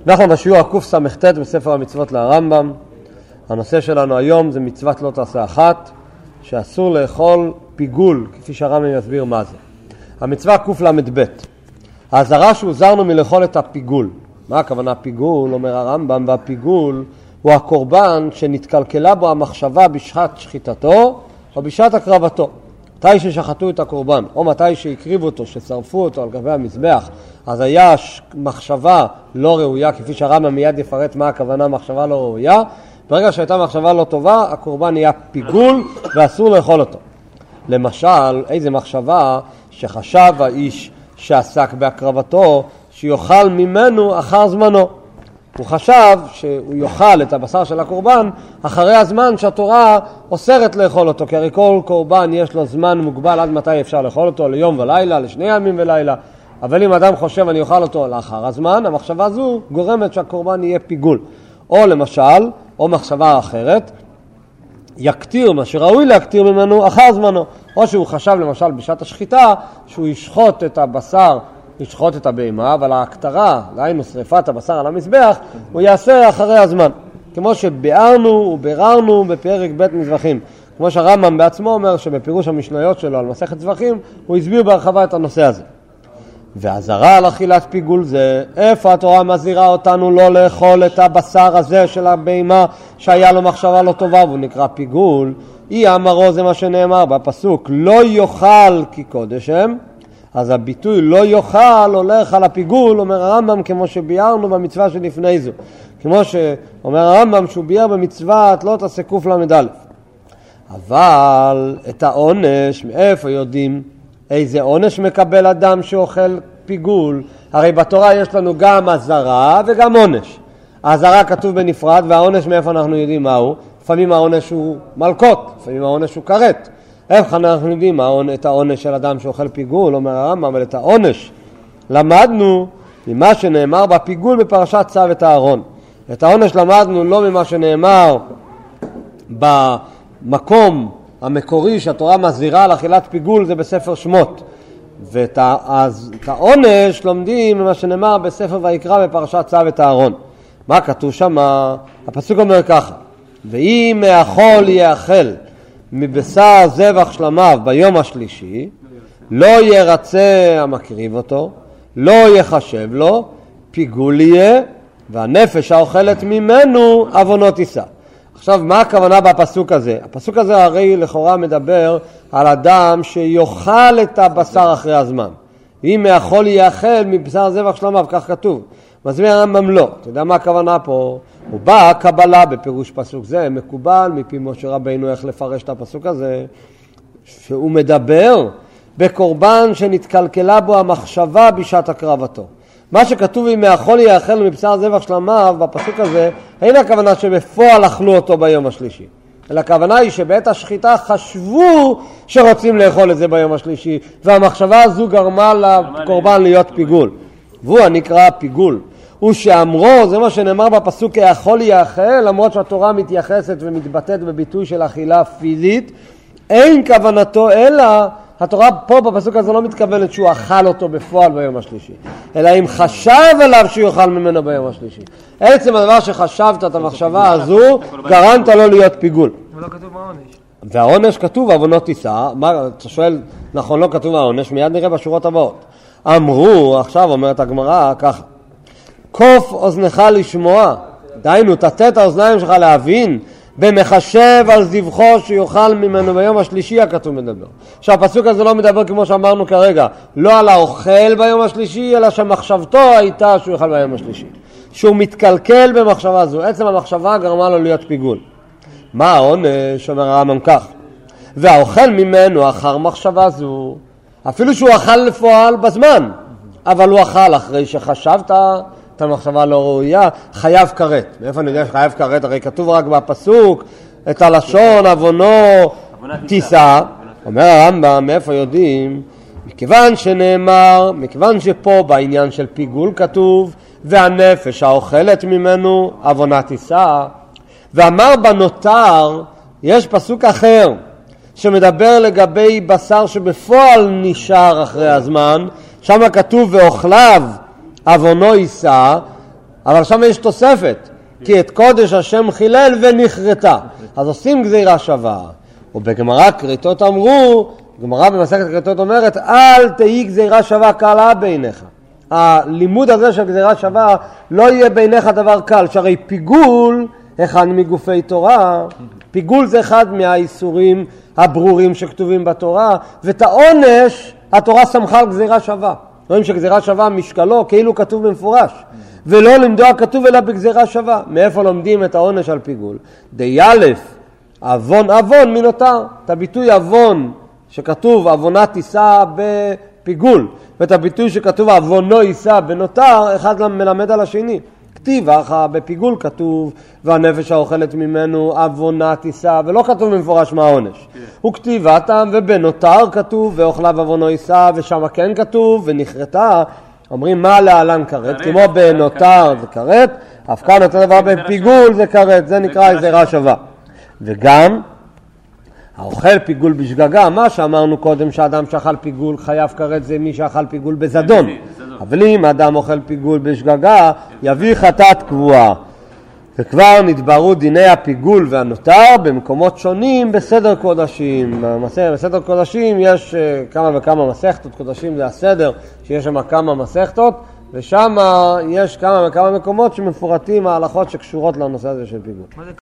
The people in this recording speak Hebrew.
אנחנו בשיעור הקס"ט בספר המצוות לרמב"ם. הנושא שלנו היום זה מצוות לא תעשה אחת, שאסור לאכול פיגול, כפי שהרמב"ם יסביר מה זה. המצווה קל"ב. האזהרה שהוזהרנו מלאכול את הפיגול. מה הכוונה פיגול? אומר הרמב"ם, והפיגול הוא הקורבן שנתקלקלה בו המחשבה בשעת שחיטתו או בשעת הקרבתו. מתי ששחטו את הקורבן, או מתי שהקריבו אותו, ששרפו אותו על גבי המזבח, אז היה מחשבה לא ראויה, כפי שהרמב"ם מיד יפרט מה הכוונה מחשבה לא ראויה. ברגע שהייתה מחשבה לא טובה, הקורבן נהיה פיגול ואסור לאכול אותו. למשל, איזה מחשבה שחשב האיש שעסק בהקרבתו, שיוכל ממנו אחר זמנו. הוא חשב שהוא יאכל את הבשר של הקורבן אחרי הזמן שהתורה אוסרת לאכול אותו, כי הרי כל קורבן יש לו זמן מוגבל עד מתי אפשר לאכול אותו, ליום ולילה, לשני ימים ולילה. אבל אם אדם חושב אני אוכל אותו לאחר הזמן, המחשבה הזו גורמת שהקורבן יהיה פיגול. או למשל, או מחשבה אחרת, יקטיר מה שראוי להקטיר ממנו אחר זמנו. או שהוא חשב למשל בשעת השחיטה שהוא ישחוט את הבשר, ישחוט את הבהמה, אבל ההקטרה, דהיינו שריפת הבשר על המזבח, הוא יעשה אחרי הזמן. כמו שביארנו וביררנו בפרק ב' מזבחים. כמו שהרמב"ם בעצמו אומר שבפירוש המשניות שלו על מסכת זבחים, הוא הסביר בהרחבה את הנושא הזה. והאזהרה על אכילת פיגול זה, איפה התורה מזהירה אותנו לא לאכול את הבשר הזה של הבהמה שהיה לו מחשבה לא טובה והוא נקרא פיגול? אמרו, זה מה שנאמר בפסוק, לא יאכל כי קודש הם. אז הביטוי לא יאכל הולך על הפיגול, אומר הרמב"ם, כמו שביארנו במצווה שלפני זו. כמו שאומר הרמב"ם שהוא ביאר במצוות לא תעשה קל"א. אבל את העונש, מאיפה יודעים איזה עונש מקבל אדם שאוכל פיגול? הרי בתורה יש לנו גם אזהרה וגם עונש. האזהרה כתוב בנפרד, והעונש מאיפה אנחנו יודעים מהו? לפעמים העונש הוא מלקות, לפעמים העונש הוא כרת. איך אנחנו יודעים את העונש של אדם שאוכל פיגול? אומר הרמב"ם, אבל את העונש למדנו ממה שנאמר בפיגול בפרשת צו את הארון. את העונש למדנו לא ממה שנאמר במקום המקורי שהתורה מזהירה על אכילת פיגול, זה בספר שמות. ואת העונש לומדים ממה שנאמר בספר ויקרא בפרשת צו את הארון. מה כתוב שם? הפסוק אומר ככה, ואם מאכול יאכל מבשר זבח שלמיו ביום השלישי, לא ירצה המקריב אותו, לא יחשב לו, פיגול יהיה, והנפש האוכלת ממנו עוונות יישא. עכשיו, מה הכוונה בפסוק הזה? הפסוק הזה הרי לכאורה מדבר על אדם שיאכל את הבשר אחרי הזמן. ואם מאכול יאכל מבשר זבח שלמיו, כך כתוב. מסביר הרמב"ם לא. אתה יודע מה הכוונה פה? הוא בא קבלה בפירוש פסוק זה, מקובל מפי משה רבינו איך לפרש את הפסוק הזה, שהוא מדבר בקורבן שנתקלקלה בו המחשבה בשעת הקרבתו. מה שכתוב אם מאכול יאכל מבשר זבח שלמיו בפסוק הזה, אין הכוונה שבפועל אכלו אותו ביום השלישי. אלא הכוונה היא שבעת השחיטה חשבו שרוצים לאכול את זה ביום השלישי, והמחשבה הזו גרמה לקורבן להיות פיגול. והוא הנקרא פיגול. הוא שאמרו, זה מה שנאמר בפסוק, יאכל יאכל, למרות שהתורה מתייחסת ומתבטאת בביטוי של אכילה פיזית, אין כוונתו אלא, התורה פה בפסוק הזה לא מתכוונת שהוא אכל אותו בפועל ביום השלישי, אלא אם חשב עליו שהוא יאכל ממנו ביום השלישי. עצם הדבר שחשבת את המחשבה הזו, גרמת לו להיות פיגול. ולא כתוב מה העונש. והעונש כתוב עוונות יישא. אתה שואל, נכון, לא כתוב העונש, מיד נראה בשורות הבאות. אמרו, עכשיו אומרת הגמרא ככה, קוף אוזנך לשמוע, דיינו, תטה את האוזניים שלך להבין, במחשב על זבחו שיוכל ממנו ביום השלישי הכתוב מדבר. שהפסוק הזה לא מדבר כמו שאמרנו כרגע, לא על האוכל ביום השלישי, אלא שמחשבתו הייתה שהוא יוכל ביום השלישי. שהוא מתקלקל במחשבה זו, עצם המחשבה גרמה לו להיות פיגול. מה העונש? אומר הרמב"ם כך, והאוכל ממנו אחר מחשבה זו, אפילו שהוא אכל לפועל בזמן, אבל הוא אכל אחרי שחשבת את המחשבה לא ראויה, חייב כרת. מאיפה אני יודע שחייב כרת? הרי כתוב רק בפסוק את הלשון עוונו תישא. אומר הרמב"ם, מאיפה יודעים? מכיוון שנאמר, מכיוון שפה בעניין של פיגול כתוב והנפש האוכלת ממנו עוונה תישא, ואמר בנותר יש פסוק אחר שמדבר לגבי בשר שבפועל נשאר אחרי הזמן, שם כתוב ואוכליו עוונו יישא, אבל שם יש תוספת, כי את קודש השם חילל ונכרתה. אז עושים גזירה שווה. ובגמרא כריתות אמרו, גמרא במסכת כריתות אומרת, אל תהי גזירה שווה קלה בעיניך. הלימוד הזה של גזירה שווה לא יהיה בעיניך דבר קל, שהרי פיגול אחד מגופי תורה, פיגול זה אחד מהאיסורים הברורים שכתובים בתורה, ואת העונש התורה סמכה על גזירה שווה. רואים שגזירה שווה משקלו כאילו כתוב במפורש, ולא למדוע כתוב אלא בגזירה שווה. מאיפה לומדים את העונש על פיגול? דיילף, אבון אבון מנותר. את הביטוי אבון שכתוב אבונה תישא בפיגול, ואת הביטוי שכתוב אבונו יישא בנותר, אחד מלמד על השני. כתיב, בפיגול כתוב, והנפש האוכלת ממנו אבונה תישא, ולא כתוב במפורש מה העונש. הוא כתיבתם, ובנותר כתוב, ואוכליו אבונו יישא, ושם כן כתוב, ונכרתה. אומרים מה להלן כרת, כמו בנותר זה כרת, אף כאן אותו דבר בפיגול זה כרת, זה נקרא גזירה שווה. וגם, האוכל פיגול בשגגה, מה שאמרנו קודם שאדם שאכל פיגול חייב כרת, זה מי שאכל פיגול בזדון. אבל אם אדם אוכל פיגול בשגגה, יביא חטאת קבועה. וכבר נדברו דיני הפיגול והנותר במקומות שונים בסדר קודשים. בסדר קודשים יש כמה וכמה מסכתות, קודשים זה הסדר שיש שם כמה מסכתות, ושם יש כמה וכמה מקומות שמפורטים ההלכות שקשורות לנושא הזה של פיגול.